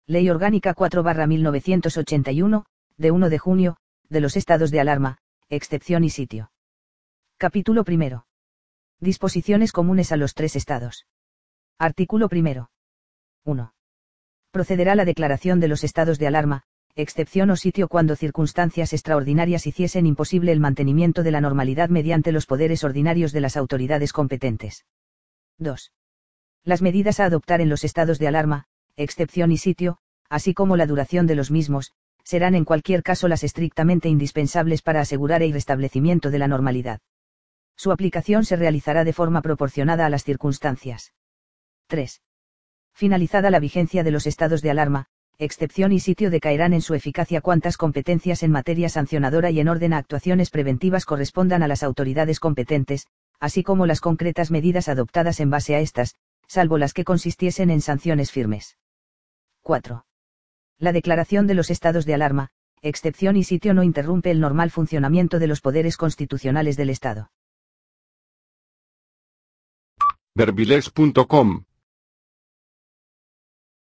Ley Orgánica 4/1981, de 1 de junio, de los estados de alarma, excepción y sitio. Capítulo primero. Disposiciones comunes a los 3 estados. Artículo primero. 1. Procederá la declaración de los estados de alarma, excepción o sitio cuando circunstancias extraordinarias hiciesen imposible el mantenimiento de la normalidad mediante los poderes ordinarios de las autoridades competentes. 2. Las medidas a adoptar en los estados de alarma, excepción y sitio, así como la duración de los mismos, serán en cualquier caso las estrictamente indispensables para asegurar el restablecimiento de la normalidad. Su aplicación se realizará de forma proporcionada a las circunstancias. 3. Finalizada la vigencia de los estados de alarma, excepción y sitio decaerán en su eficacia cuantas competencias en materia sancionadora y en orden a actuaciones preventivas correspondan a las autoridades competentes, así como las concretas medidas adoptadas en base a estas, salvo las que consistiesen en sanciones firmes. 4. La declaración de los estados de alarma, excepción y sitio no interrumpe el normal funcionamiento de los poderes constitucionales del Estado. Verbilex.com